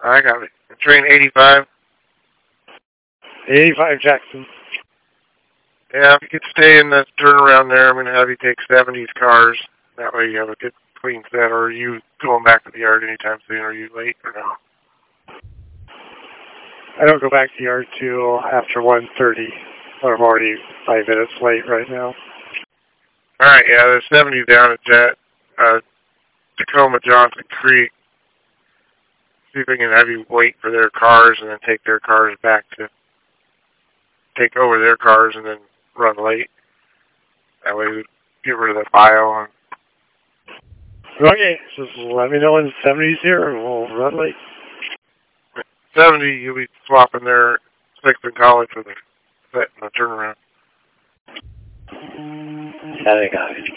I got it. Train 85. 85 Jackson. Yeah, if you could stay in the turnaround there, I'm going to have you take 70's cars. That way you have a good clean set. Or are you going back to the yard anytime soon? Are you late or no? I don't go back to the yard till after 1:30. I'm already 5 minutes late right now. All right, yeah, there's 70 down at Tacoma Johnson Creek. See if we can have you wait for their cars and then take their cars back to take over their cars and then run late. That way we get rid of the bio. Okay, just let me know when 70's here and we'll run late. 70, you'll be swapping their 6th and college with their set in the turnaround. Yeah, they got it.